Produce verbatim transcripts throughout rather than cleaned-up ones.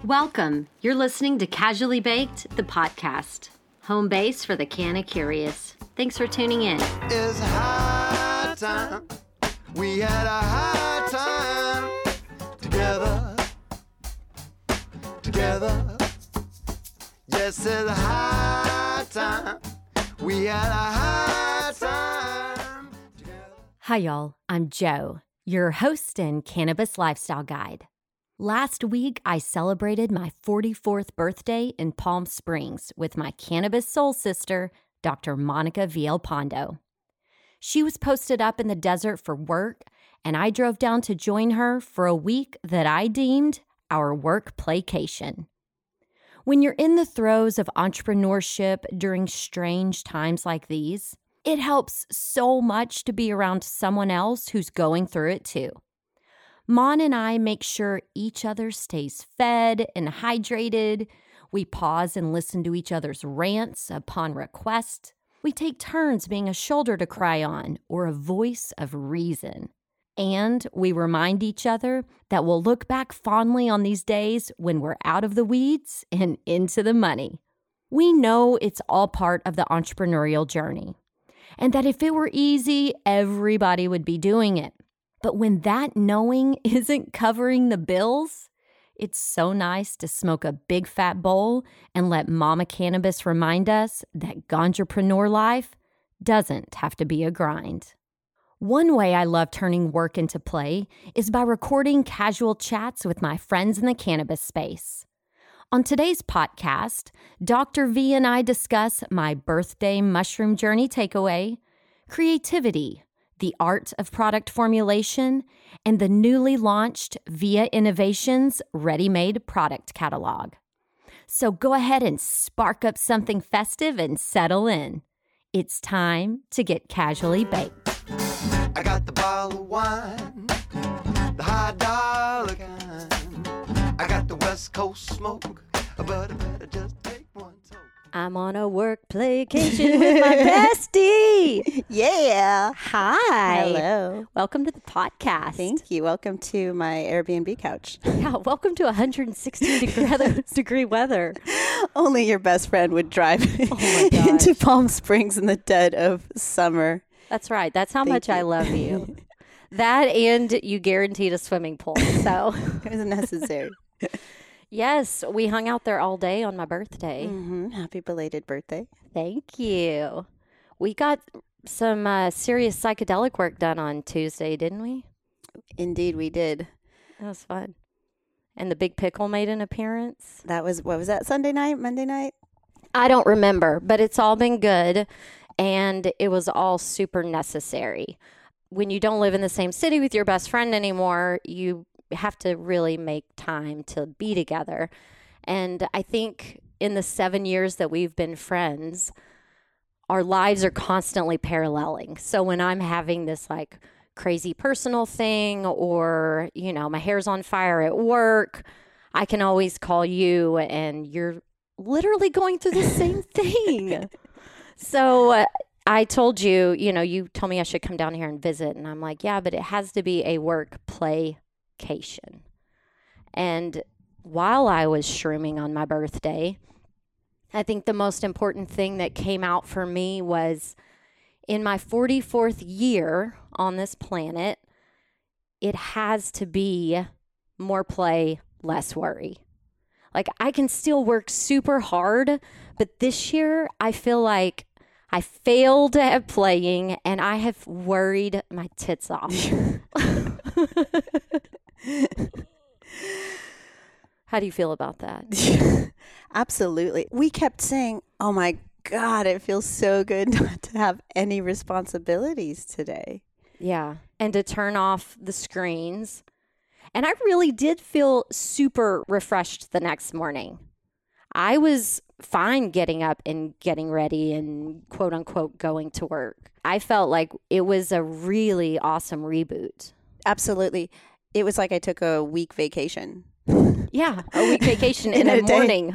Welcome. You're listening to Casually Baked, the podcast. Home base for the canna curious. Thanks for tuning in. It's high time. We had a high time together. Together. Yes, it's high time. We had a high time together. Hi, y'all. I'm Jo, your host and cannabis lifestyle guide. Last week, I celebrated my forty-fourth birthday in Palm Springs with my cannabis soul sister, Doctor Monica Villalpando. She was posted up in the desert for work, and I drove down to join her for a week that I deemed our work playcation. When you're in the throes of entrepreneurship during strange times like these, it helps so much to be around someone else who's going through it too. Mon and I make sure each other stays fed and hydrated. We pause and listen to each other's rants upon request. We take turns being a shoulder to cry on or a voice of reason. And we remind each other that we'll look back fondly on these days when we're out of the weeds and into the money. We know it's all part of the entrepreneurial journey, and that if it were easy, everybody would be doing it. But when that knowing isn't covering the bills, it's so nice to smoke a big fat bowl and let Mama Cannabis remind us that ganjapreneur life doesn't have to be a grind. One way I love turning work into play is by recording casual chats with my friends in the cannabis space. On today's podcast, Doctor V and I discuss my birthday mushroom journey takeaway, creativity, the art of product formulation, and the newly launched Via Innovations ready-made product catalog. So go ahead and spark up something festive and settle in. It's time to get casually baked. I got the bottle of wine, the high dollar kind. I got the West Coast smoke, but I better just take one toke. I'm on a work playcation with my bestie. Yeah. Hi. Hello. Welcome to the podcast. Thank you. Welcome to my Airbnb couch. Yeah, welcome to one hundred sixteen degree, degree weather. Only your best friend would drive Oh my gosh. into Palm Springs in the dead of summer. That's right. That's how Thank much you. I love you. That and you guaranteed a swimming pool. So It was necessary. yes, we hung out there all day on my birthday. hmm Happy belated birthday. Thank you. We got some uh, serious psychedelic work done on Tuesday, didn't we? Indeed, we did. That was fun. And the Big Pickle made an appearance. That was, what was that, Sunday night, Monday night? I don't remember, but it's all been good. And it was all super necessary. When you don't live in the same city with your best friend anymore, you have to really make time to be together. And I think in the seven years that we've been friends, our lives are constantly paralleling. So when I'm having this like crazy personal thing or, you know, my hair's on fire at work, I can always call you and you're literally going through the same thing. So uh, I told you, you know, you told me I should come down here and visit. And I'm like, yeah, but it has to be a work playcation. And while I was shrooming on my birthday, I think the most important thing that came out for me was in my forty-fourth year on this planet, it has to be more play, less worry. Like I can still work super hard, but this year I feel like I failed at playing and I have worried my tits off. How do you feel about that? Absolutely. We kept saying, oh my God, it feels so good not to have any responsibilities today. Yeah. And to turn off the screens. And I really did feel super refreshed the next morning. I was fine getting up and getting ready and quote unquote going to work. I felt like it was a really awesome reboot. Absolutely. It was like I took a week vacation. Yeah, a week vacation in, In a, a day. morning.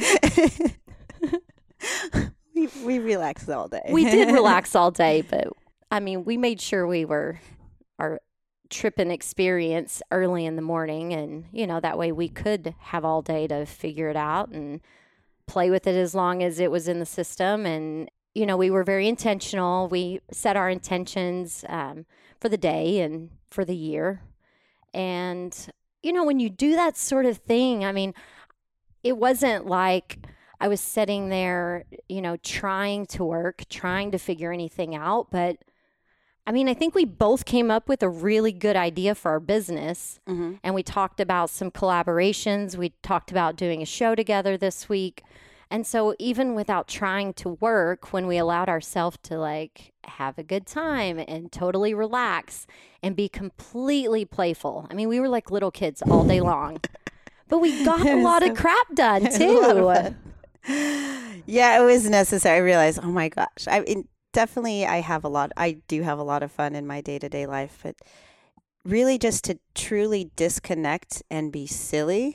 we, we relaxed all day. We did relax all day, but I mean, we made sure we were our tripping experience early in the morning. And, you know, that way we could have all day to figure it out and play with it as long as it was in the system. And, you know, we were very intentional. We set our intentions um, for the day and for the year. And, you know, when you do that sort of thing, I mean, it wasn't like I was sitting there, you know, trying to work, trying to figure anything out. But I mean, I think we both came up with a really good idea for our business. Mm-hmm. And we talked about some collaborations. We talked about doing a show together this week. And so even without trying to work, when we allowed ourselves to like have a good time and totally relax and be completely playful. I mean, we were like little kids all day long. But we got a lot so, of crap done, too. Yeah, it was necessary. I realized, oh, my gosh. I mean, definitely I have a lot. I do have a lot of fun in my day-to-day life. But really just to truly disconnect and be silly,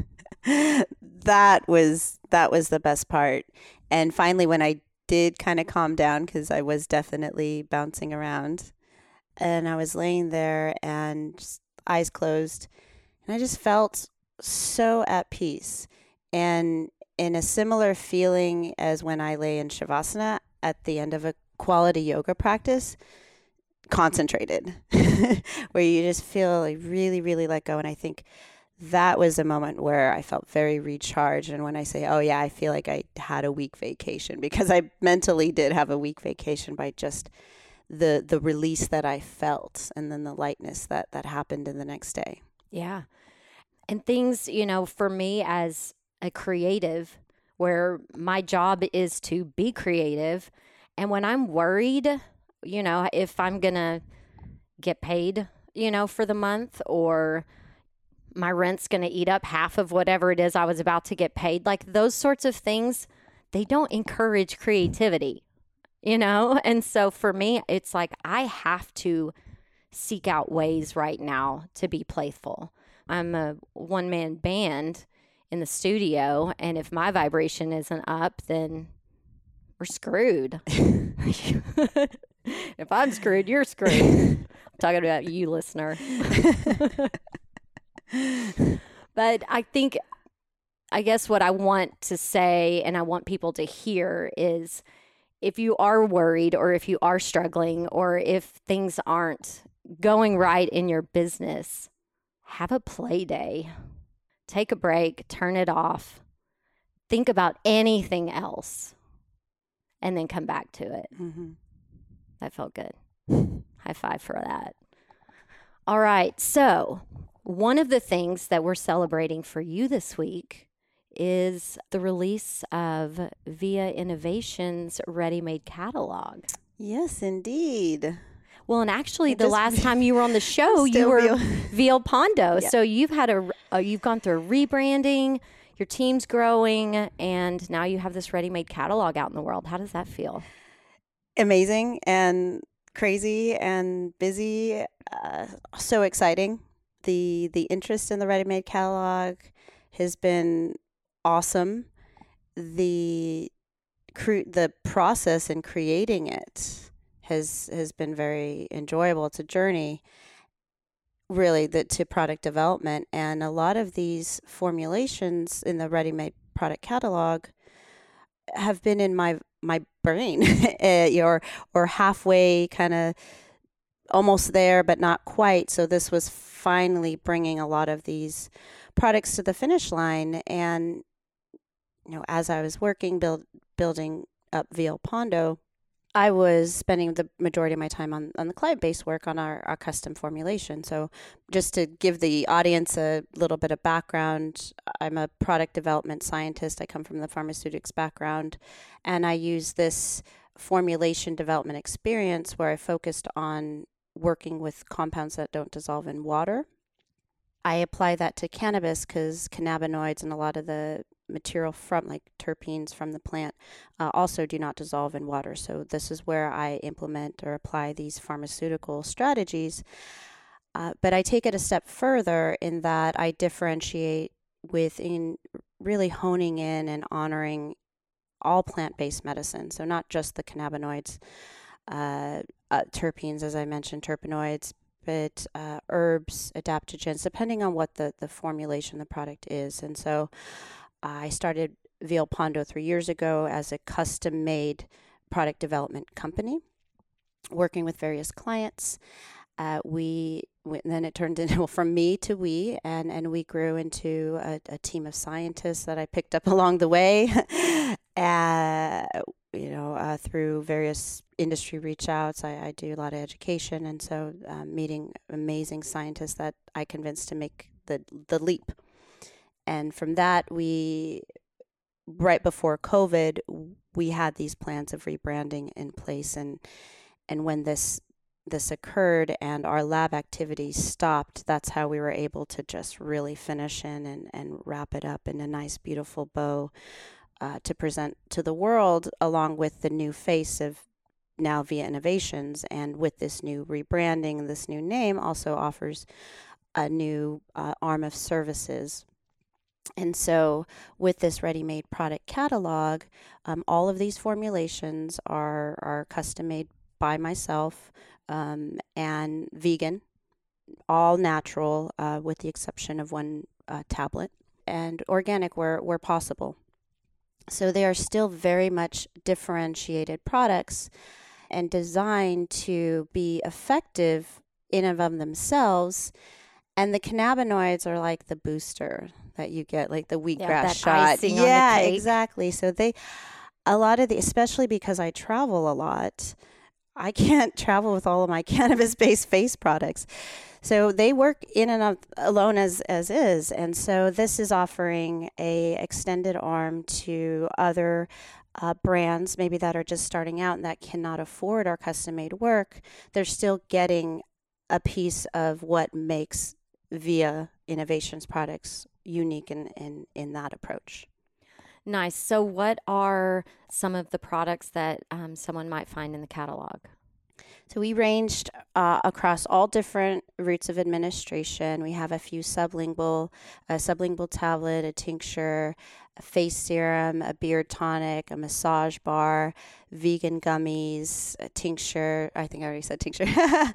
that was that was the best part. And finally, when I did kind of calm down, because I was definitely bouncing around, and I was laying there and just eyes closed, and I just felt so at peace, and in a similar feeling as when I lay in Shavasana at the end of a quality yoga practice, concentrated, where you just feel like really, really let go. And I think that was a moment where I felt very recharged. And when I say, oh yeah, I feel like I had a week vacation, because I mentally did have a week vacation by just the the release that I felt, and then the lightness that that happened in the next day. Yeah. And things, you know, for me as a creative, where my job is to be creative. And when I'm worried, you know, if I'm going to get paid, you know, for the month, or my rent's going to eat up half of whatever it is I was about to get paid, like those sorts of things, they don't encourage creativity, you know? And so for me, it's like I have to seek out ways right now to be playful. I'm a one-man band in the studio, and if my vibration isn't up, then we're screwed. If I'm screwed, you're screwed. I'm talking about you, listener. But I think, I guess what I want to say, and I want people to hear, is if you are worried, or if you are struggling, or if things aren't going right in your business, have a play day. Take a break, turn it off, think about anything else, and then come back to it. Mm-hmm. That felt good. High five for that. All right. So one of the things that we're celebrating for you this week is the release of Via Innovations Ready-Made Catalog. Yes, indeed. Well, and actually, it the last time you were on the show, you were Via Pondo. Yeah. So you've had a, uh, you've gone through a rebranding. Your team's growing, and now you have this ready-made catalog out in the world. How does that feel? Amazing and crazy and busy. Uh, so exciting. The the interest in the ready-made catalog has been awesome. The cre- the process in creating it has has been very enjoyable. It's a journey, really, that to product development. And a lot of these formulations in the ready-made product catalog have been in my my brain, or or halfway, kind of almost there, but not quite. So this was finally bringing a lot of these products to the finish line. And you know, as I was working, build building up Via Pondo, I was spending the majority of my time on, on the client-based work on our, our custom formulation. So just to give the audience a little bit of background, I'm a product development scientist. I come from the pharmaceutics background, and I use this formulation development experience where I focused on working with compounds that don't dissolve in water. I apply that to cannabis because cannabinoids and a lot of the material from, like terpenes from the plant, uh, also do not dissolve in water. So this is where I implement or apply these pharmaceutical strategies. Uh, but I take it a step further in that I differentiate within really honing in and honoring all plant-based medicine. So not just the cannabinoids, uh, uh, terpenes, as I mentioned, terpenoids, it uh, herbs, adaptogens, depending on what the, the formulation the product is. And so I started Villalpando three years ago as a custom-made product development company, working with various clients. Uh, we, we then it turned into well, from me to we, and, and we grew into a, a team of scientists that I picked up along the way, uh, you know, uh, through various industry reach outs. I, I do a lot of education, and so uh, meeting amazing scientists that I convinced to make the the leap. And from that, we right before COVID, we had these plans of rebranding in place, and and when this this occurred and our lab activities stopped, that's how we were able to just really finish in and, and wrap it up in a nice, beautiful bow uh, to present to the world, along with the new face of now Via Innovations. And with this new rebranding, this new name also offers a new uh, arm of services. And so with this ready-made product catalog, um, all of these formulations are, are custom-made by myself, um, and vegan, all natural, uh, with the exception of one uh, tablet, and organic where, where possible. So they are still very much differentiated products and designed to be effective in and of themselves. And the cannabinoids are like the booster that you get, like the wheatgrass yeah, that shot. Icing yeah, on the cake. exactly. So they, a lot of the, especially because I travel a lot, I can't travel with all of my cannabis-based face products. So they work in and of alone as, as is. And so this is offering a extended arm to other uh, brands, maybe that are just starting out and that cannot afford our custom-made work. They're still getting a piece of what makes Via Innovations products unique in, in, in that approach. Nice. So what are some of the products that um, someone might find in the catalog? So we ranged uh, across all different routes of administration. We have a few sublingual, a sublingual tablet, a tincture, a face serum, a beard tonic, a massage bar, vegan gummies, a tincture. I think I already said tincture.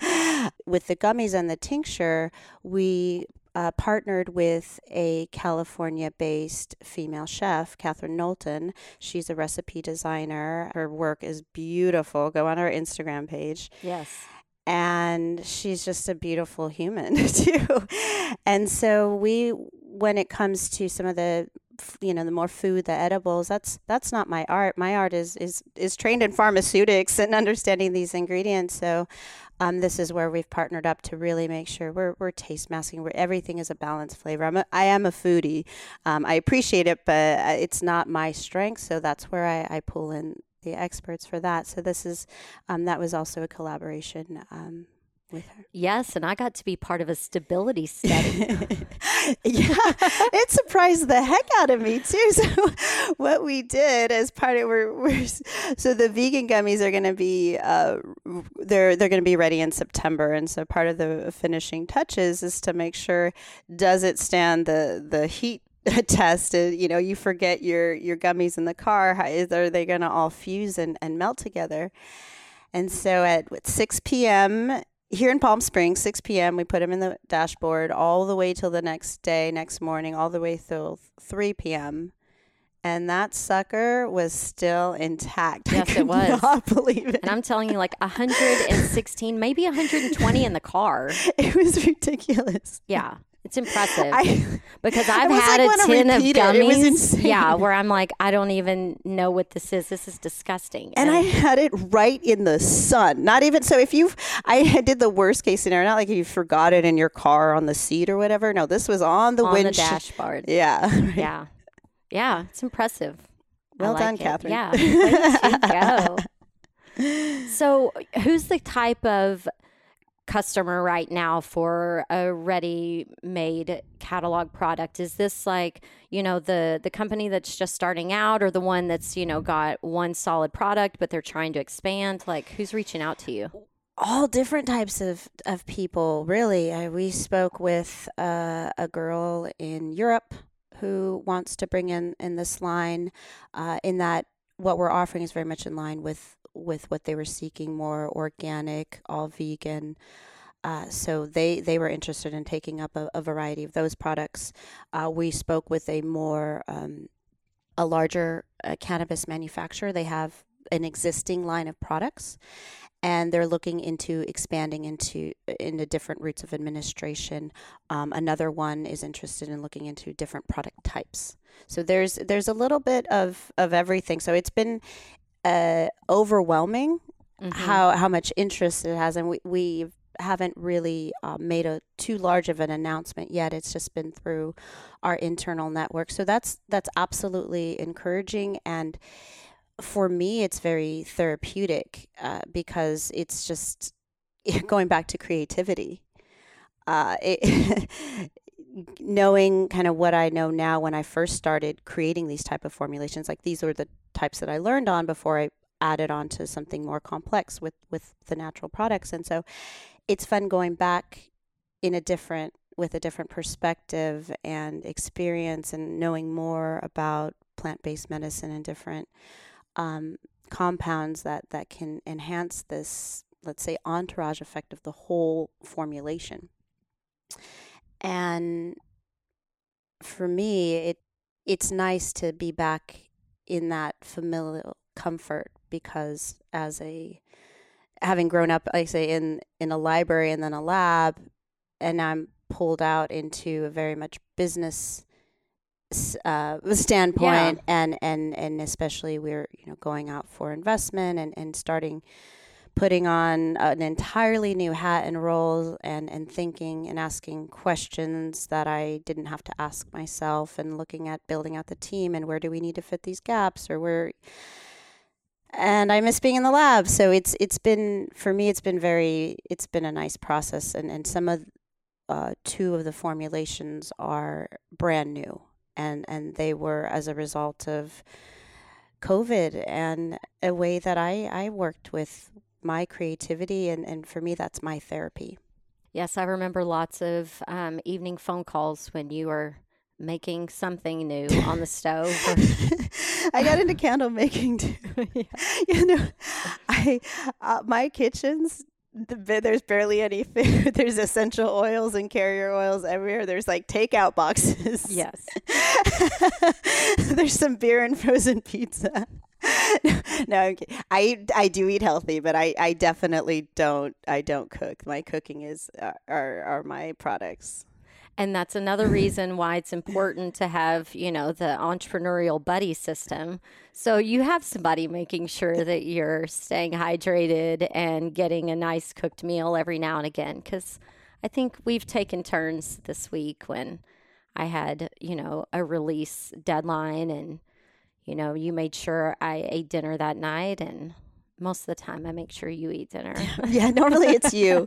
With the gummies and the tincture, we Uh, partnered with a California-based female chef, Catherine Knowlton. She's a recipe designer. Her work is beautiful. Go on her Instagram page. Yes. And she's just a beautiful human, too. And so we, when it comes to some of the, you know, the more food, the edibles, that's that's not my art. My art is is is trained in pharmaceutics and understanding these ingredients. So Um, this is where we've partnered up to really make sure we're we're taste masking, where everything is a balanced flavor. I'm a, I am a foodie. Um, I appreciate it, but it's not my strength. So that's where I, I pull in the experts for that. So this is, um, that was also a collaboration um, with her. Yes, and I got to be part of a stability study. Yeah, it surprised the heck out of me too. So what we did as part of we're, we're so the vegan gummies are going to be uh, they're they're going to be ready in September, and so part of the finishing touches is to make sure, does it stand the the heat test? You know, you forget your your gummies in the car. How, is, are they going to all fuse and, and melt together? And so at what, six p.m. here in Palm Springs, six p.m., we put them in the dashboard all the way till the next day, next morning, all the way till three p.m. And that sucker was still intact. Yes, I could it was. not believe it. And I'm telling you, like one hundred sixteen, maybe one hundred twenty in the car. It was ridiculous. Yeah. It's impressive. I, because I've I was had like, a wanna tin of repeat it. gummies. It was insane. Yeah, where I'm like, I don't even know what this is. This is disgusting. And, and I had it right in the sun. Not even so. If you, I did the worst case scenario. Not like if you forgot it in your car on the seat or whatever. No, this was on the on windshield. the dashboard. Yeah. Right. Yeah. Yeah. It's impressive. Well I done, like it. Catherine. Yeah. Way to go. So, who's the type of customer right now for a ready-made catalog product? Is this like, you know, the the company that's just starting out, or the one that's, you know, got one solid product but they're trying to expand? Like, who's reaching out to you? All different types of, of people, really. I, we spoke with uh, a girl in Europe who wants to bring in, in this line, uh, in that what we're offering is very much in line with with what they were seeking, more organic, all vegan. Uh, so they, they were interested in taking up a, a variety of those products. Uh, we spoke with a more um, a larger uh, cannabis manufacturer. They have an existing line of products, and they're looking into expanding into into different routes of administration. Um, another one is interested in looking into different product types. So there's there's a little bit of, of everything. So it's been uh, overwhelming mm-hmm. how how much interest it has, and we we haven't really uh, made a too large of an announcement yet. It's just been through our internal network. So that's that's absolutely encouraging, and for me, it's very therapeutic uh, because it's just going back to creativity. Uh, it, knowing kind of what I know now, when I first started creating these type of formulations, like these were the types that I learned on before I added on to something more complex with, with the natural products. And so it's fun going back in a different, with a different perspective and experience, and knowing more about plant-based medicine and different Um, compounds that, that can enhance this, let's say, entourage effect of the whole formulation. And for me, it it's nice to be back in that familial comfort, because as a, having grown up, like I say, in, in a library and then a lab, and I'm pulled out into a very much business Uh, standpoint, yeah. and, and, and especially we're, you know, going out for investment and, and starting putting on an entirely new hat and role, and, and thinking and asking questions that I didn't have to ask myself, and looking at building out the team and where do we need to fit these gaps, or where, and I miss being in the lab. So it's, it's been, for me, it's been very, it's been a nice process. And, and some of, uh, two of the formulations are brand new. And, and they were as a result of COVID and a way that I, I worked with my creativity. And, and for me, that's my therapy. Yes, I remember lots of um, evening phone calls when you were making something new on the stove. I got into candle making too. Yeah. You know, I uh, my kitchen's, The, there's barely any food. There's essential oils and carrier oils everywhere. There's like takeout boxes. Yes. There's some beer and frozen pizza. No, I'm kidding. I I do eat healthy, but I, I definitely don't I don't cook. My cooking is uh, are are my products. And that's another reason why it's important to have, you know, the entrepreneurial buddy system. So you have somebody making sure that you're staying hydrated and getting a nice cooked meal every now and again. Because I think we've taken turns this week when I had, you know, a release deadline, and, you know, you made sure I ate dinner that night. And most of the time I make sure you eat dinner. Yeah, normally it's you.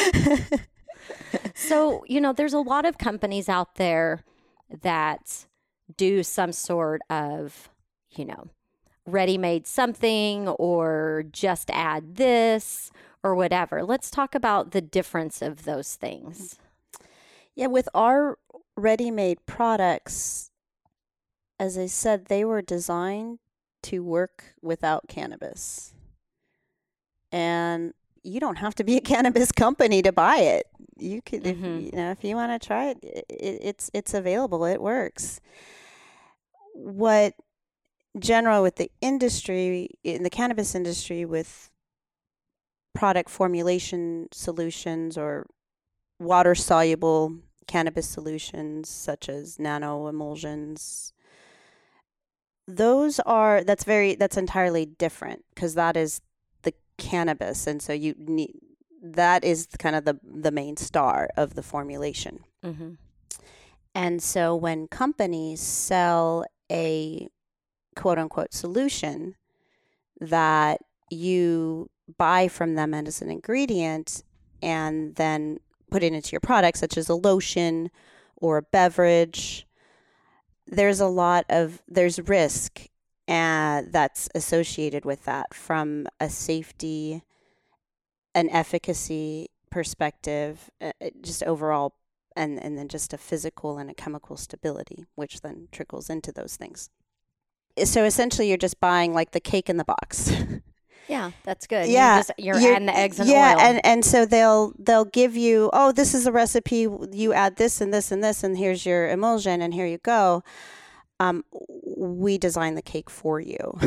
So, you know, there's a lot of companies out there that do some sort of, you know, ready-made something, or just add this or whatever. Let's talk about the difference of those things. Yeah, with our ready-made products, as I said, they were designed to work without cannabis. And you don't have to be a cannabis company to buy it. You could, mm-hmm. if, you know, if you want to try it, it, it's it's available. It works. What general with the industry, in the cannabis industry, with product formulation solutions or water soluble cannabis solutions such as nano emulsions, those are that's very that's entirely different, because that is the cannabis, and so you need. That is kind of the the main star of the formulation. Mm-hmm. And so when companies sell a quote unquote solution that you buy from them as an ingredient and then put it into your product, such as a lotion or a beverage, there's a lot of, there's risk uh, that's associated with that, from a safety, an efficacy perspective, uh, just overall, and, and then just a physical and a chemical stability, which then trickles into those things. So essentially you're just buying like the cake in the box. Yeah, that's good. Yeah, you just, you're, you're adding the eggs and yeah, oil. and and so they'll they'll give you, oh, this is a recipe. You add this and this and this, and here's your emulsion, and here you go. Um, we design the cake for you,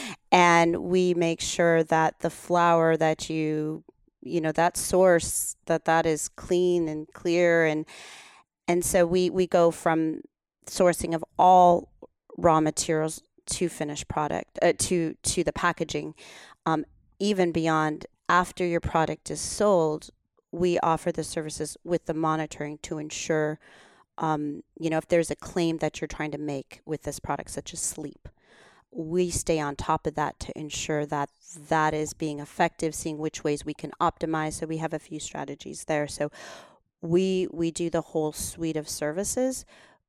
and we make sure that the flour that you you know that source that that is clean and clear, and and so we we go from sourcing of all raw materials to finished product, uh, to to the packaging, um, even beyond after your product is sold. We offer the services with the monitoring to ensure, um, you know, if there's a claim that you're trying to make with this product, such as sleep, we stay on top of that to ensure that that is being effective, seeing which ways we can optimize. So we have a few strategies there. So we we do the whole suite of services.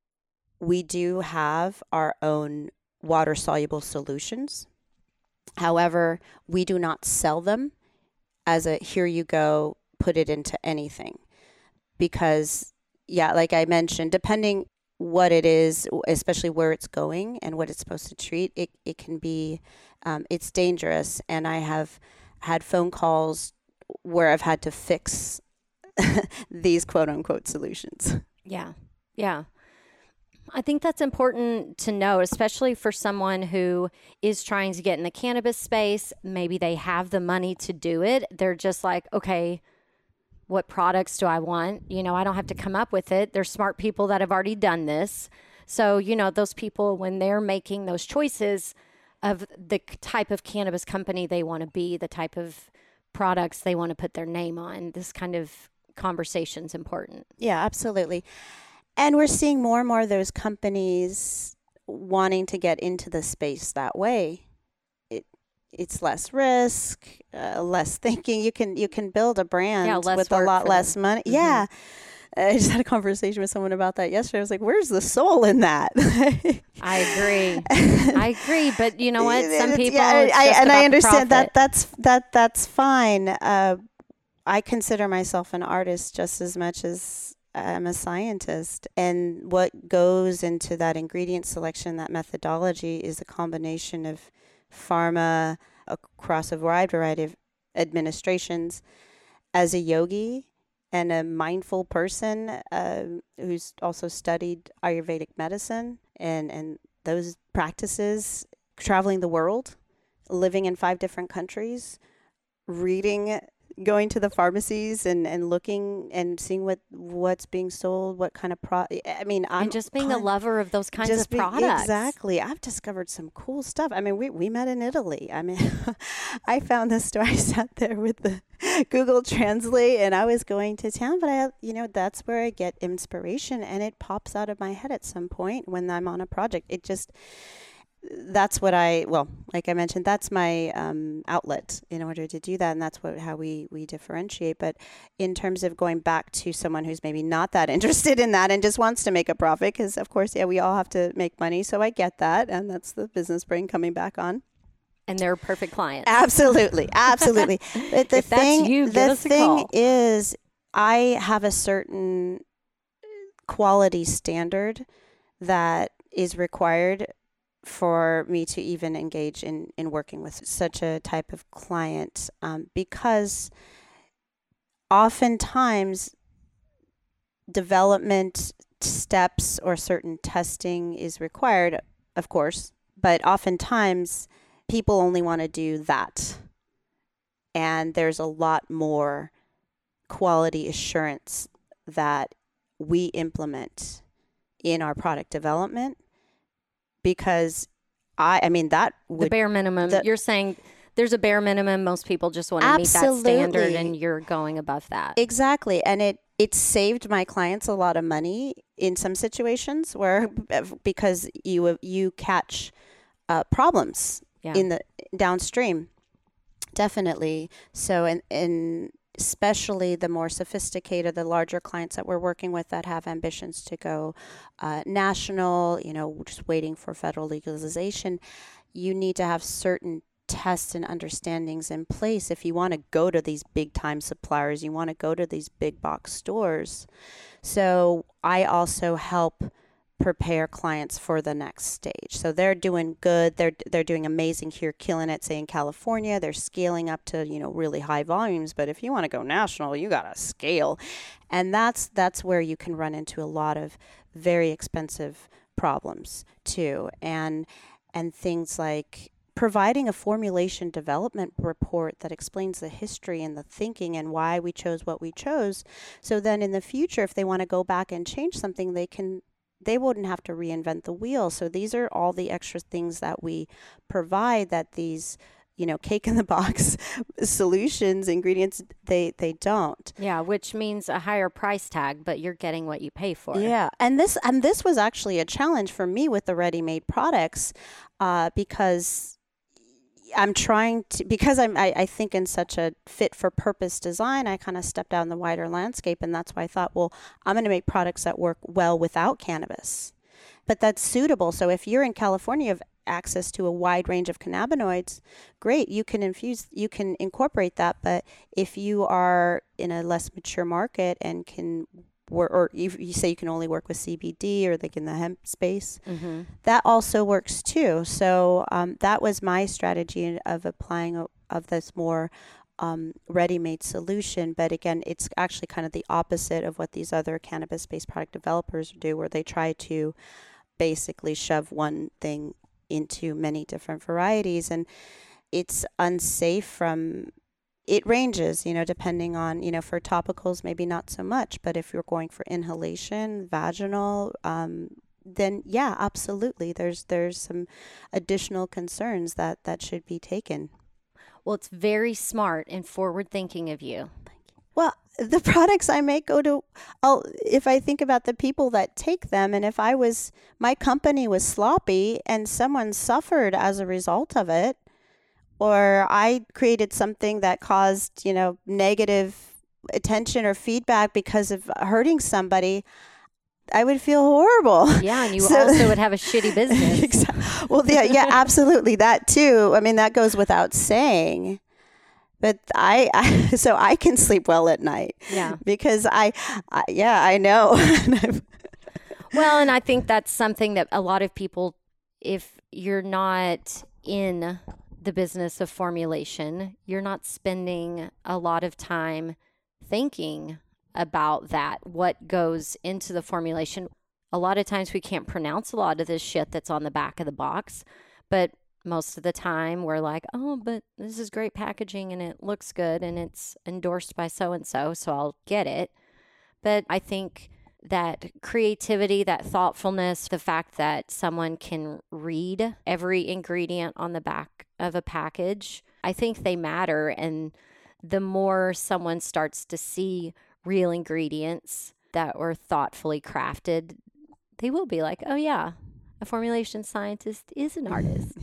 We do have our own water-soluble solutions. However, we do not sell them as a here you go, put it into anything. Because, yeah, like I mentioned, depending what it is, especially where it's going and what it's supposed to treat, it, it can be, um, it's dangerous. And I have had phone calls where I've had to fix these quote-unquote solutions. Yeah, yeah. I think that's important to know, especially for someone who is trying to get in the cannabis space. Maybe they have the money to do it. They're just like, okay, what products do I want? You know, I don't have to come up with it. There's smart people that have already done this. So, you know, those people, when they're making those choices of the type of cannabis company they want to be, the type of products they want to put their name on, this kind of conversation's important. Yeah, absolutely. And we're seeing more and more of those companies wanting to get into the space that way. It it's less risk, uh, less thinking. You can you can build a brand Yeah, less with a work lot for less them. money. Mhm. Yeah. I just had a conversation with someone about that yesterday. I was like, "Where's the soul in that?" I agree. I agree. But you know what? Some It's- people, yeah, it's I, just and about I the understand profit. that that's that that's fine. Uh, I consider myself an artist just as much as I'm a scientist, and what goes into that ingredient selection, that methodology, is a combination of pharma across a wide variety of administrations. As a yogi and a mindful person uh, who's also studied Ayurvedic medicine and, and those practices, traveling the world, living in five different countries, reading, going to the pharmacies and, and looking and seeing what what's being sold, what kind of pro. I mean, I'm and just being a con- lover of those kinds just of be- products. Exactly. I've discovered some cool stuff. I mean, we, we met in Italy. I mean, I found this story. I sat there with the Google Translate and I was going to town, but I, you know, that's where I get inspiration and it pops out of my head at some point when I'm on a project. It just, that's what I, well, like I mentioned, that's my um, outlet in order to do that. And that's what how we, we differentiate. But in terms of going back to someone who's maybe not that interested in that and just wants to make a profit, because of course, yeah, we all have to make money. So I get that. And that's the business brain coming back on. And they're perfect clients. Absolutely. Absolutely. But the If that's thing, you, give the us a thing call. is, I have a certain quality standard that is required for me to even engage in, in working with such a type of client, um, because oftentimes development steps or certain testing is required, of course, but oftentimes people only want to do that. And there's a lot more quality assurance that we implement in our product development, because I, I mean, that would The bare minimum. the- You're saying there's a bare minimum. Most people just want to meet that standard, Absolutely. and you're going above that. exactly, and it it saved my clients a lot of money in some situations where, because you you catch uh, problems Yeah. in the downstream, definitely. So, and and especially the more sophisticated, the larger clients that we're working with that have ambitions to go uh, national, you know, just waiting for federal legalization, you need to have certain tests and understandings in place if you want to go to these big time suppliers, you want to go to these big box stores. So I also help prepare clients for the next stage. So they're doing good. They're they're doing amazing here, killing it, say in California. They're scaling up to, you know, really high volumes. But if you want to go national, you got to scale. And that's that's where you can run into a lot of very expensive problems too. And and things like providing a formulation development report that explains the history and the thinking and why we chose what we chose. So then in the future, if they want to go back and change something, they can, they wouldn't have to reinvent the wheel. So these are all the extra things that we provide that these, you know, cake in the box solutions, ingredients, they, they don't. Yeah, which means a higher price tag, but you're getting what you pay for. Yeah. And this, and this was actually a challenge for me with the ready-made products, uh, because I'm trying to, because I'm, I, I think in such a fit for purpose design, I kind of stepped out in the wider landscape. And that's why I thought, well, I'm going to make products that work well without cannabis, but that's suitable. So if you're in California, you have access to a wide range of cannabinoids, great. You can infuse, you can incorporate that. But if you are in a less mature market and can Or, or you, you say you can only work with C B D or like in the hemp space, mm-hmm. that also works too. So um, that was my strategy of applying a, of this more um, ready-made solution. But again, it's actually kind of the opposite of what these other cannabis-based product developers do, where they try to basically shove one thing into many different varieties. And it's unsafe from... It ranges, you know, depending on, you know, for topicals, maybe not so much. But if you're going for inhalation, vaginal, um, then yeah, absolutely. There's there's some additional concerns that, that should be taken. Well, it's very smart and forward thinking of you. Well, the products I make go to, I'll, if I think about the people that take them, and if I was, my company was sloppy and someone suffered as a result of it, or I created something that caused, you know, negative attention or feedback because of hurting somebody, I would feel horrible. Yeah, and you so, also would have a shitty business. Exactly. Well, yeah, yeah, absolutely. That too. I mean, that goes without saying. But I, I so I can sleep well at night. Yeah. Because I, I yeah, I know. Well, and I think that's something that a lot of people, if you're not in the business of formulation, you're not spending a lot of time thinking about that, what goes into the formulation. A lot of times we can't pronounce a lot of this shit that's on the back of the box, but most of the time we're like, oh, but this is great packaging and it looks good and it's endorsed by so-and-so, so I'll get it. But I think that creativity, that thoughtfulness, the fact that someone can read every ingredient on the back of a package, I think they matter. And the more someone starts to see real ingredients that were thoughtfully crafted, they will be like, oh yeah, a formulation scientist is an artist.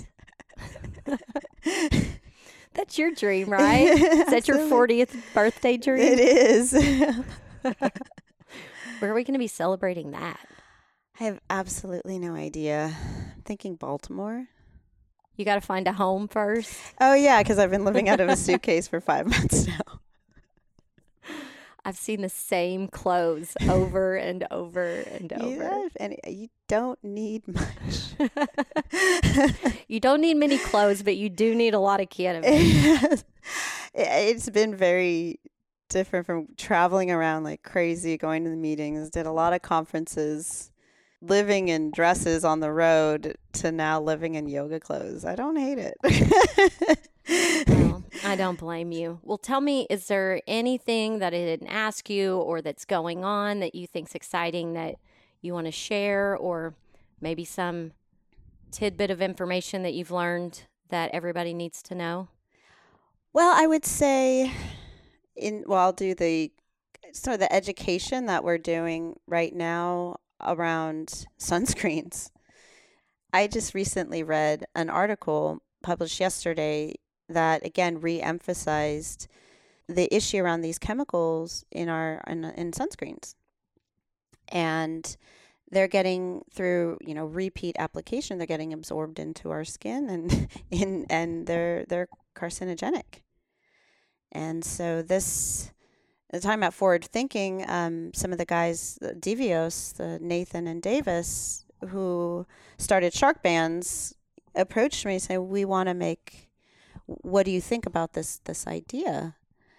That's your dream, right? Is that your fortieth birthday dream? It is. Where are we going to be celebrating that? I have absolutely no idea. I'm thinking Baltimore. You got to find a home first. Oh, yeah, because I've been living out of a suitcase for five months now. I've seen the same clothes over and over and over. Yeah, and you don't need much. You don't need many clothes, but you do need a lot of cannabis. It's been very different from traveling around like crazy, going to the meetings, did a lot of conferences, living in dresses on the road, to now living in yoga clothes. I don't hate it. Well, I don't blame you. Well, tell me, is there anything that I didn't ask you or that's going on that you think's exciting that you want to share, or maybe some tidbit of information that you've learned that everybody needs to know? Well, I would say in well, I'll do the sort of the education that we're doing right now around sunscreens. I just recently read an article published yesterday that again re-emphasized the issue around these chemicals in our in, in sunscreens, and they're getting through you know repeat application. They're getting absorbed into our skin, and in and they're they're carcinogenic. And so this, the time about forward thinking, um, some of the guys, Devios, the Nathan and Davis, who started Shark Bands approached me and said, we want to make, what do you think about this this idea?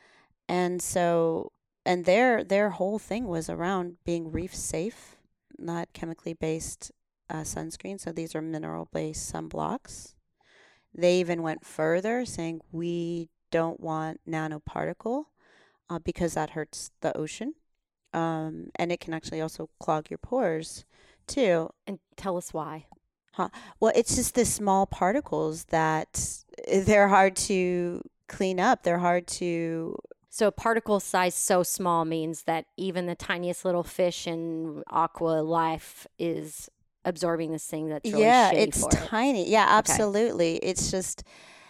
And so, and their their whole thing was around being reef safe, not chemically based uh, sunscreen. So these are mineral based sunblocks. They even went further, saying we don't want nanoparticle uh, because that hurts the ocean. Um, and it can actually also clog your pores too. And tell us why. Huh. Well, it's just the small particles that they're hard to clean up. They're hard to... So a particle size so small means that even the tiniest little fish in aqua life is absorbing this thing that's really yeah, shitty it's for tiny. it. Yeah, absolutely. Okay. It's just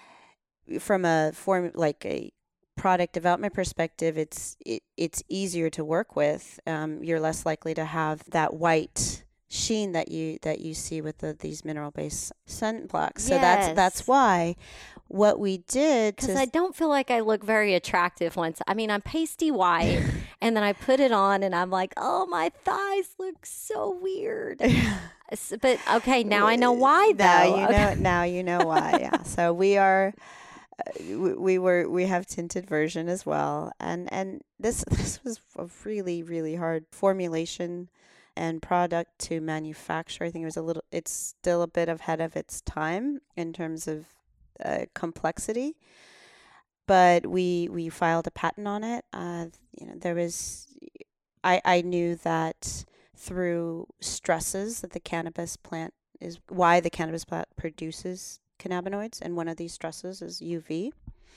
from a form like a product development perspective, it's it, it's easier to work with. Um, you're less likely to have that white sheen that you that you see with the, these mineral based sunblocks. So yes. that's that's why what we did, because I don't feel like I look very attractive once. I mean, I'm pasty white, and then I put it on, and I'm like, oh, my thighs look so weird. But okay, now I know why. Though. Now you okay. know. Now you know why. Yeah. So we are. Uh, we, we were. We have tinted version as well, and and this this was a really really hard formulation and product to manufacture. I think it was a little. It's still a bit ahead of its time in terms of uh, complexity, but we we filed a patent on it. Uh, you know, there was. I I knew that through stresses that the cannabis plant is why the cannabis plant produces cannabinoids, and one of these stresses is U V.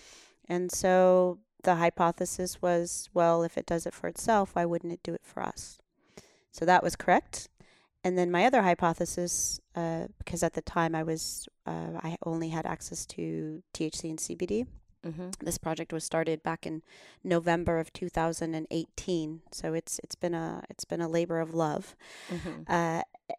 And so the hypothesis was, well, if it does it for itself, why wouldn't it do it for us? So that was correct. And then my other hypothesis, uh, because at the time I was, uh, I only had access to T H C and C B D. Mm-hmm. This project was started back in November of two thousand eighteen, so it's it's been a it's been a labor of love. Mm-hmm. Uh,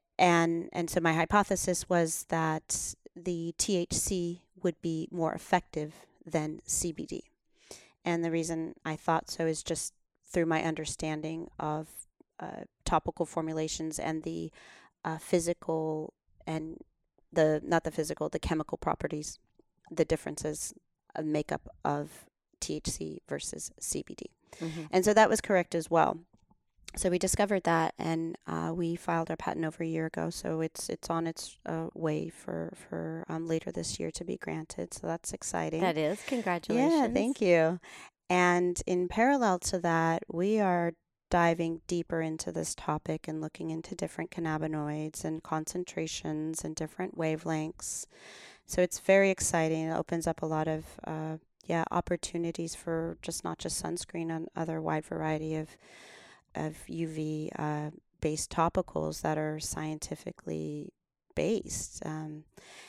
and and so my hypothesis was that the T H C would be more effective than C B D, and the reason I thought so is just through my understanding of uh, topical formulations and the uh, physical and the not the physical the chemical properties, the differences. A makeup of T H C versus C B D. Mm-hmm. And so that was correct as well. So we discovered that, and uh, we filed our patent over a year ago. So it's it's on its uh, way for, for um, later this year to be granted. So that's exciting. That is. Congratulations. Yeah, thank you. And in parallel to that, we are diving deeper into this topic and looking into different cannabinoids and concentrations and different wavelengths. So it's very exciting. It opens up a lot of uh, yeah opportunities for just not just sunscreen and other wide variety of of U V uh, based topicals that are scientifically based, um,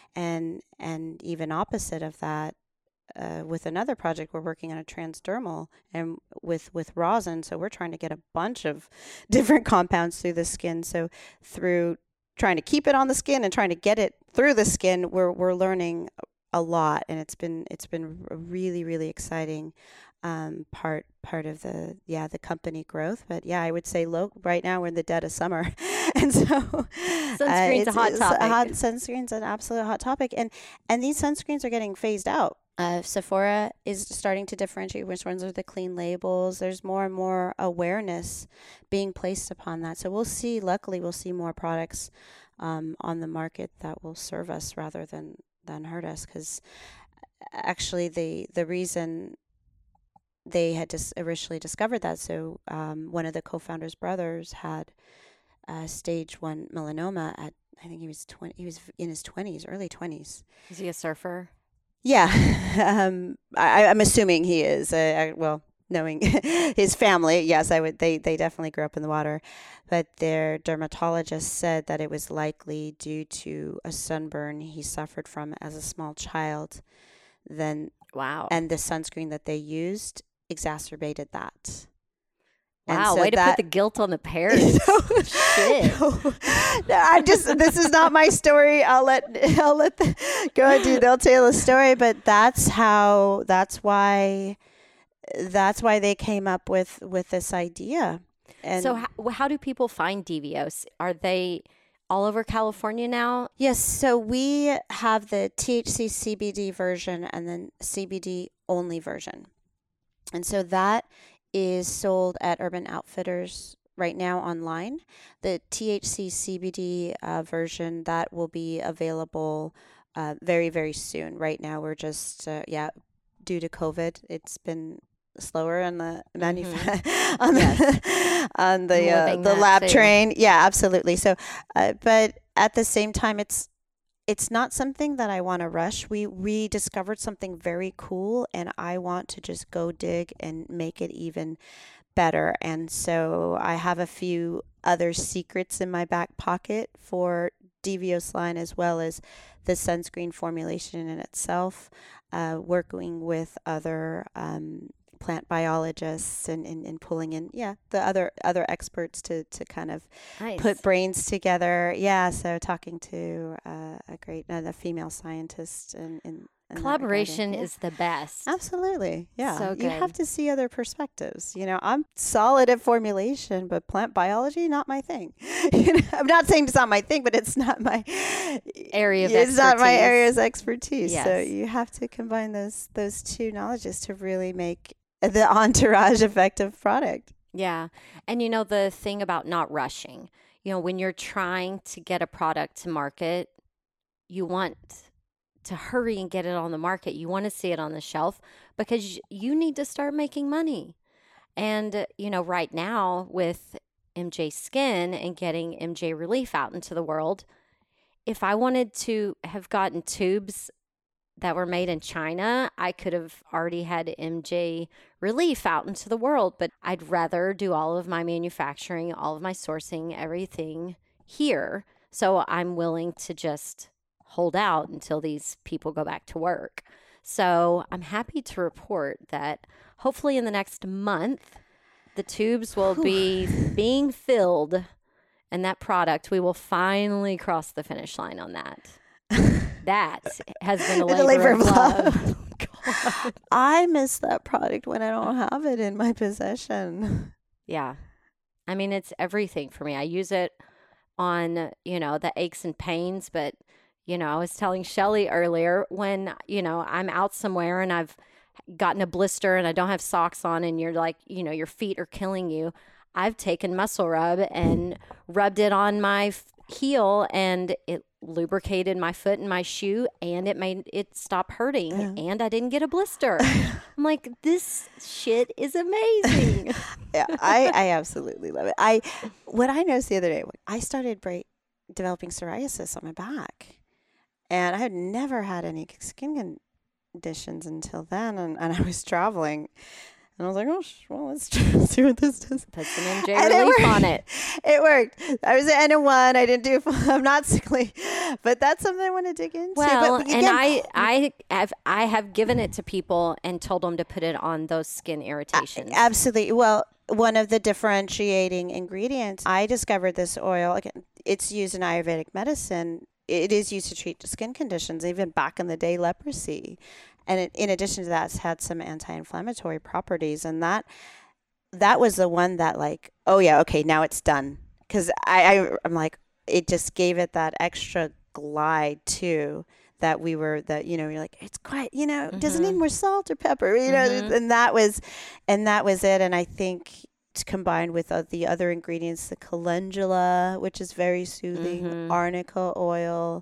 and and even opposite of that. Uh, with another project, we're working on a transdermal and with with rosin. So we're trying to get a bunch of different compounds through the skin. So through trying to keep it on the skin and trying to get it through the skin, we're we're learning a lot, and it's been it's been a really really exciting um, part part of the yeah the company growth. But yeah, I would say low right now we're in the dead of summer, and so sunscreen's uh, a hot topic. A hot, sunscreen's an absolute hot topic, and and these sunscreens are getting phased out. Uh, Sephora is starting to differentiate which ones are the clean labels. There's more and more awareness being placed upon that. So we'll see, luckily, we'll see more products um, on the market that will serve us rather than, than hurt us. Because actually, the, the reason they had just originally discovered that, so um, one of the co-founders' brothers had uh, stage one melanoma at, I think he was twenty, he was in his twenties, early twenties. Is he a surfer? Yeah, um, I, I'm assuming he is. Uh, I, well, knowing his family, yes, I would. They they definitely grew up in the water, but their dermatologist said that it was likely due to a sunburn he suffered from as a small child. Then wow, and the sunscreen that they used exacerbated that. Wow, so way to that, put the guilt on the parents. No, Shit. No, no, I just this is not my story. I'll let I'll let the, go ahead, dude. They'll tell the story, but that's how that's why that's why they came up with with this idea. And so how, how do people find Devios? Are they all over California now? Yes. So we have the T H C C B D version and then C B D only version. And so that is sold at Urban Outfitters right now online. The T H C C B D uh, version, that will be available uh, very, very soon. Right now, we're just, uh, yeah, due to COVID, it's been slower on the manuf- mm-hmm. on yes. the, on the, uh, the lab too. train. Yeah, absolutely. So, uh, but at the same time, it's it's not something that I want to rush. We we discovered something very cool, and I want to just go dig and make it even better. And so I have a few other secrets in my back pocket for Deviosline, as well as the sunscreen formulation in itself, uh, working with other um, plant biologists and, and, and pulling in, yeah, the other other experts to, to kind of nice. put brains together. Yeah, so talking to uh, a great, another female scientist and, and collaboration yeah. is the best. Absolutely. Yeah. So good. You have to see other perspectives. You know, I'm solid at formulation, but plant biology, not my thing. You know, I'm not saying it's not my thing, but it's not my area of it's expertise. It's not my area's expertise. Yes. So you have to combine those those two knowledges to really make the entourage effective product. Yeah. And you know, the thing about not rushing, you know, when you're trying to get a product to market, you want to hurry and get it on the market. You want to see it on the shelf because you need to start making money. And, you know, right now with M J Skin and getting M J Relief out into the world, if I wanted to have gotten tubes that were made in China, I could have already had M J Relief out into the world. But I'd rather do all of my manufacturing, all of my sourcing, everything here. So I'm willing to just hold out until these people go back to work. So I'm happy to report that hopefully in the next month, the tubes will be being filled, and that product, we will finally cross the finish line on that. That has been a labor, a labor of love. love. I miss that product when I don't have it in my possession. Yeah. I mean, it's everything for me. I use it on, you know, the aches and pains, but you know, I was telling Shelly earlier when, you know, I'm out somewhere and I've gotten a blister and I don't have socks on and you're like, you know, your feet are killing you. I've taken Muscle Rub and rubbed it on my f- heel and it lubricated my foot and my shoe and it made it stop hurting yeah. and I didn't get a blister. I'm like, this shit is amazing. Yeah, I, I absolutely love it. I, what I noticed the other day, I started break, developing psoriasis on my back. And I had never had any skin conditions until then. And, and I was traveling. And I was like, oh, well, let's see what this does. Put some M J Relief on it. It worked. I was at N one. I didn't do, I'm not sickly. But that's something I want to dig into. Well, but again, and I, I, have, I have given it to people and told them to put it on those skin irritations. Absolutely. Well, one of the differentiating ingredients, I discovered this oil. Again, it's used in Ayurvedic medicine. It is used to treat skin conditions, even back in the day, leprosy. And it, in addition to that, it's had some anti-inflammatory properties. And that that was the one that like, oh, yeah, okay, now it's done. Because I, I, I'm like, it just gave it that extra glide, too, that we were, that, you know, you're like, it's quite, you know, mm-hmm. doesn't need more salt or pepper, you know, mm-hmm. and that was, and that was it. And I think combined with uh, the other ingredients, the calendula, which is very soothing, mm-hmm. arnica oil,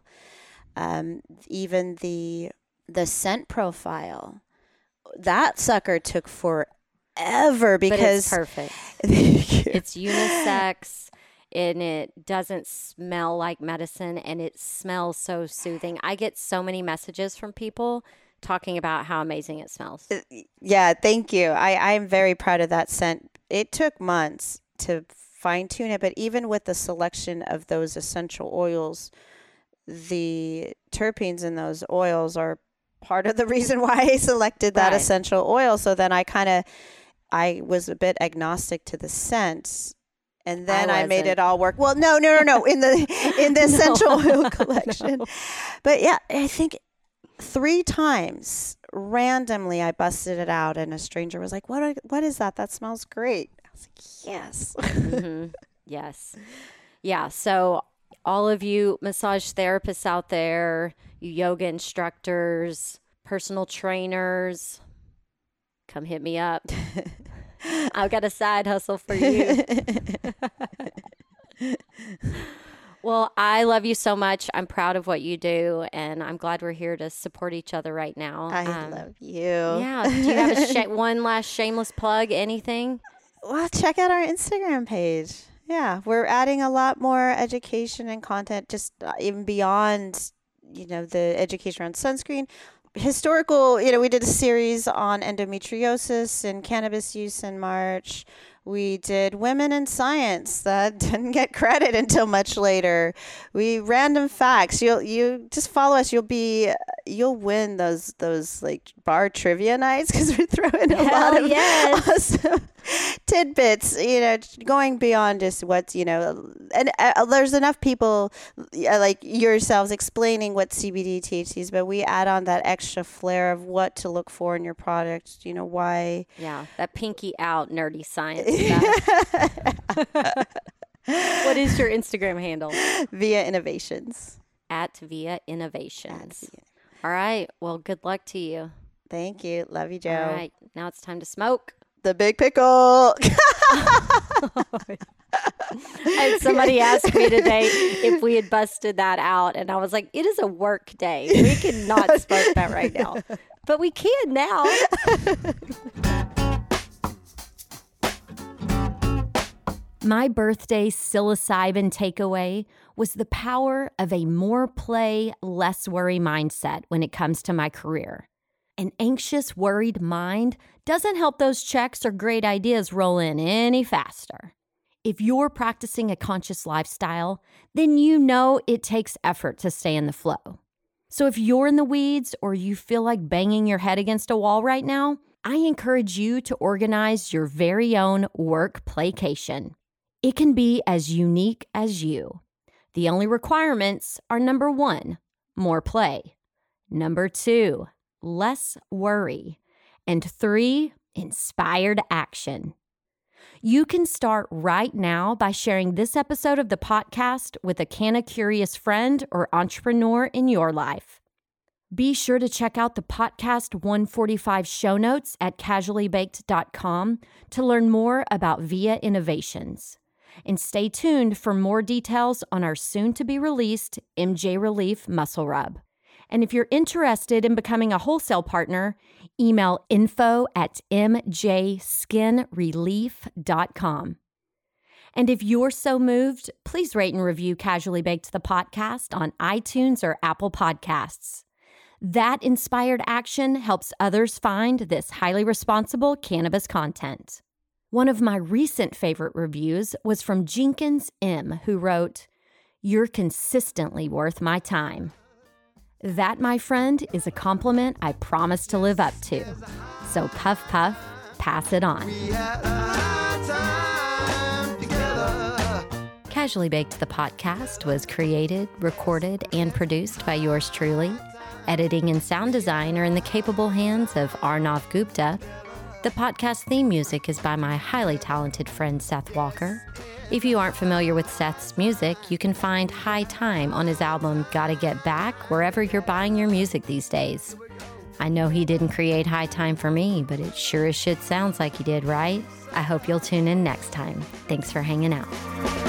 um, even the the scent profile. That sucker took forever because but it's perfect. It's unisex and it doesn't smell like medicine and it smells so soothing. I get so many messages from people talking about how amazing it smells. Yeah, thank you. I, I'm very proud of that scent. It took months to fine tune it, but even with the selection of those essential oils, the terpenes in those oils are part of the reason why I selected that right. essential oil. So then I kind of, I was a bit agnostic to the scent. And then I, I made it all work. Well, no, no, no, no. In the in the essential no. oil collection. No. But yeah, I think three times randomly I busted it out and a stranger was like, what are, what is that? That smells great. I was like, yes. Mm-hmm. Yes. Yeah. So all of you massage therapists out there, you yoga instructors, personal trainers, come hit me up. I've got a side hustle for you. Well, I love you so much. I'm proud of what you do, and I'm glad we're here to support each other right now. I um, love you. Yeah. Do you have a sh- one last shameless plug? Anything? Well, check out our Instagram page. Yeah, we're adding a lot more education and content, just uh, even beyond, you know, the education around sunscreen. Historical, you know, we did a series on endometriosis and cannabis use in March. We did women in science that didn't get credit until much later. We random facts. You'll you just follow us. You'll be you'll win those those like bar trivia nights because we're throwing a Hell lot of yes. awesome tidbits. You know, going beyond just what's you know, and uh, there's enough people uh, like yourselves explaining what C B D, T H Cs, but we add on that extra flair of what to look for in your product. You know why. Yeah, that pinky out nerdy science stuff. What is your Instagram handle? Via Innovations. At Via Innovations. At Via. All right. Well, good luck to you. Thank you. Love you, Joe. All right. Now it's time to smoke. The big pickle. And somebody asked me today if we had busted that out, and I was like, it is a work day. We cannot smoke that right now. But we can now. My birthday psilocybin takeaway was the power of a more play, less worry mindset when it comes to my career. An anxious, worried mind doesn't help those checks or great ideas roll in any faster. If you're practicing a conscious lifestyle, then you know it takes effort to stay in the flow. So if you're in the weeds or you feel like banging your head against a wall right now, I encourage you to organize your very own work playcation. It can be as unique as you. The only requirements are number one, more play. Number two, less worry. And three, inspired action. You can start right now by sharing this episode of the podcast with a Canna Curious friend or entrepreneur in your life. Be sure to check out the podcast one forty-five show notes at casually baked dot com to learn more about Via Innovations. And stay tuned for more details on our soon-to-be-released M J Relief Muscle Rub. And if you're interested in becoming a wholesale partner, email info at m j skin relief dot com. And if you're so moved, please rate and review Casually Baked the podcast on iTunes or Apple Podcasts. That inspired action helps others find this highly responsible cannabis content. One of my recent favorite reviews was from Jenkins M., who wrote, "You're consistently worth my time." That, my friend, is a compliment I promise to live up to. So puff, puff, pass it on. Casually Baked the podcast was created, recorded, and produced by yours truly. Editing and sound design are in the capable hands of Arnav Gupta. The podcast theme music is by my highly talented friend Seth Walker. If you aren't familiar with Seth's music, you can find High Time on his album Gotta Get Back wherever you're buying your music these days. I know he didn't create High Time for me, but it sure as shit sounds like he did, right? I hope you'll tune in next time. Thanks for hanging out.